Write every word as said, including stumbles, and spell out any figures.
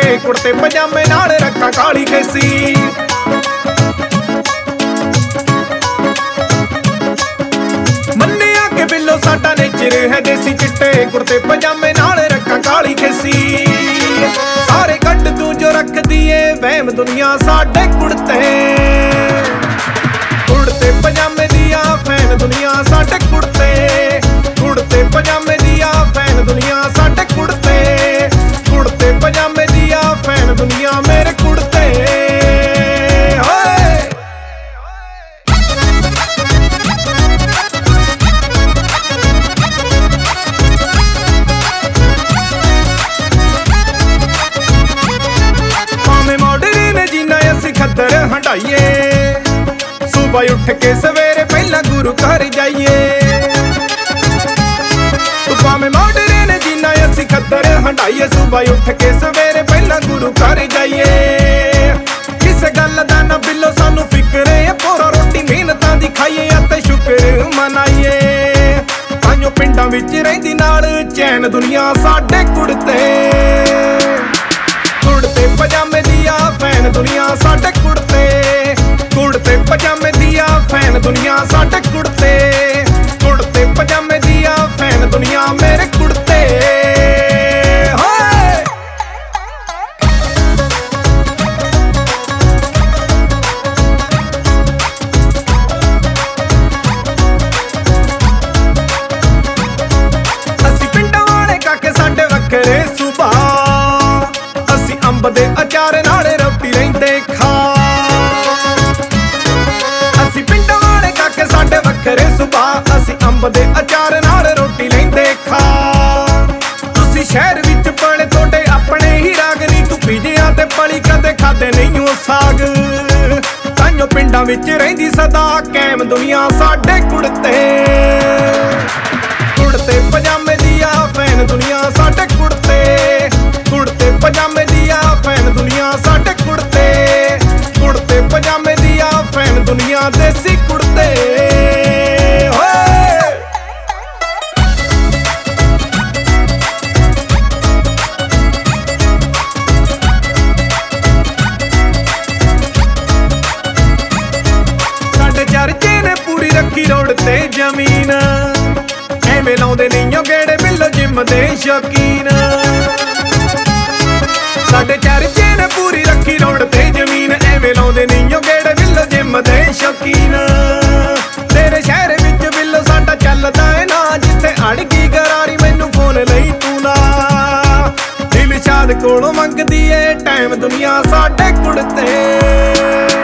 ਕੁੜਤੇ ਪਜਾਮੇ ਨਾਲ ਰੱਖਾਂ ਕਾਲੀ ਖੇਸੀ। ਮੰਨਿਆ ਕਿ ਬਿੱਲੋ ਸਾਡਾ ਨੇਚਰ ਹੈ ਦੇਸੀ, ਚਿੱਟੇ ਕੁੜਤੇ ਪਜਾਮੇ ਨਾਲ ਰੱਖਾਂ ਕਾਲੀ ਖੇਸੀ। ਸਾਰੇ ਕੱਢ ਤੂੰ ਜੋ ਰੱਖਦੀ ਏ ਵਹਿਮ ਦੁਨੀਆ ਸਾਡੇ ਕੁੜਤੇ, ਕੁੜਤੇ ਪਜਾਮੇ ਦੀਆਂ ਫੈਨ ਦੁਨੀਆ ਸਾਡੇ ਕੁੜਤੇ, ਕੁੜਤੇ ਪਜਾਮੇ ਦੀਆਂ ਫੈਨ ਦੁਨੀਆ ਸਾਡੇ ਕੁੜਤੇ, ਕੁੜਤੇ ਪਜਾਮੇ ਦੀਆਂ ਫੈਨ ਦੁਨੀਆ ਮੇਰੇ ਕੁੜਤੇ। ਹੋਏ ਭਾਵੇਂ ਮਾਡਰਨ ਜੀਨਾ ਅਸੀਂ ਖੱਦਰ ਹੰਡਾਈਏ, ਸੁਬਹ ਉੱਠ ਕੇ ਸਵੇਰੇ ਪਹਿਲਾਂ ਗੁਰੂ ਘਰ ਜਾਈਏ। ਤੂੰ ਭਾਵੇਂ ਮਾਡਰਨ ਜੀਨਾ ਅਸੀਂ ਖੱਦਰ ਹੰਡਾਈਏ, ਸੁਬਹ ਉੱਠ ਕੇ ਸਵੇਰੇ ਪਹਿਲਾਂ ਗੁਰੂ ਘਰ ਜਾਈਏ। ਕਿਸੇ ਗੱਲ ਦਾ ਨਾ ਬਿੱਲੋ ਸਾਨੂੰ ਫਿਕਰ ਏ, ਪੂਰਾ ਰੋਟੀ ਮਿਹਨਤਾਂ ਦੀ ਖਾਈਏ ਅਤੇ ਸ਼ੁਕਰ ਮਨਾਈਏ। ਤਾਈਓ ਪਿੰਡਾਂ ਵਿੱਚ ਰਹਿੰਦੀ ਨਾਲ ਚੈਨ ਦੁਨੀਆ ਸਾਡੇ ਕੁੜਤੇ, ਕੁੜਤੇ ਪਜਾਮੇ ਦੀਆਂ ਫੈਨ ਦੁਨੀਆ ਸਾਡੇ ਕੁੜਤੇ, ਕੁੜਤੇ ਪਜਾਮੇ ਦੀਆਂ ਫੈਨ ਦੁਨੀਆ ਸਾਡੇ ਕੁੜਤੇ, ਕੁੜਤੇ ਪਜਾਮੇ ਦੀਆਂ ਫੈਨ ਦੁਨੀਆ ਮੇਰੇ ਕੁੜਤੇ। ਹੋਏ ਅਸੀਂ ਪਿੰਡਾਂ ਵਾਲੇ ਕਾਕੇ ਸਾਡੇ ਵੱਖਰੇ ਸੁਭਾਅ, ਅਸੀਂ ਅੰਬ ਦੇ ਅਚਾਰ ਨਾਲ ਰੋਟੀ ਲੈਂਦੇ ਖਾ। ਅਸੀਂ ਪਿੰਡਾਂ ਵਾਲੇ ਕਾਕੇ ਸਾਡੇ ਵੱਖਰੇ ਸੁਭਾਅ, ਅਸੀਂ ਅੰਬ ਦੇ ਅਚਾਰ ਨਾਲ ਰੋਟੀ ਲੈਂਦੇ ਖਾ। ਤੁਸੀਂ ਸ਼ਹਿਰ ਵਿੱਚ ਪਲੇ ਤੁਹਾਡੇ ਆਪਣੇ ਹੀ ਰਾਗ ਨੀ, ਤੂੰ ਪੀਜਿਆਂ ਤੇ ਪਲੀ ਕਦੇ ਖਾਦੇ ਨਹੀਂ ਉਹ ਸਾਗ। ਤਾਈਓ ਪਿੰਡਾਂ ਵਿੱਚ ਰਹਿੰਦੀ ਸਦਾ ਕੈਮ ਦੁਨੀਆ ਸਾਡੇ ਕੁੜਤੇ, ਕੁੜਤੇ ਪਜਾਮੇ ਦੀਆਂ ਫੈਨ ਦੁਨੀਆ ਸਾਡੇ ਕੁੜਤੇ, ਕੁੜਤੇ ਪਜਾਮੇ ਦੀਆਂ ਫੈਨ ਦੁਨੀਆ ਸਾਡੇ ਕੁੜਤੇ, ਕੁੜਤੇ ਪਜਾਮੇ ਦੀਆਂ ਫੈਨ ਦੁਨੀਆ ਦੇਸੀ ਕੁੜਤੇ। ਹੋਏ ਸਾਡੇ ਚਰਚੇ ਨੇ ਪੂਰੀ ਰੱਖੀ ਰੋਡ ਤੇ ਜ਼ਮੀਨ, ਐਵੇਂ ਲਾਉਂਦੇ ਨਹੀਂ ਓ ਗੇੜੇ ਬਿੱਲੋ ਜਿੰਮ ਦੇ ਸ਼ੌਕੀਨ। ਸਾਡੇ ਚਰਚੇ ਨੇ ਪੂਰੀ ਰੱਖੀ ਰੋਡ ਤੇ ਜ਼ਮੀਨ, ਐਵੇਂ ਲਾਉਂਦੇ ਨਹੀਂ ਓ ਗੇੜੇ ਬਿੱਲੋ ਜਿੰਮ ਦੇ ਸ਼ੌਕੀਨ। ਤੇਰੇ ਸ਼ਹਿਰ ਵਿੱਚ ਬਿੱਲੋ ਸਾਡਾ ਚੱਲਦਾ ਏ ਨਾ, ਜਿੱਥੇ ਅੜ ਗਈ ਗਰਾਰੀ ਮੈਨੂੰ ਫੋਨ ਲਈ ਤੂੰ ਨਾ। ਦਿਲ ਸ਼ਾਦ ਕੋਲੋਂ ਮੰਗਦੀ ਏ ਟਾਈਮ ਦੁਨੀਆ ਸਾਡੇ ਕੁੜਤੇ।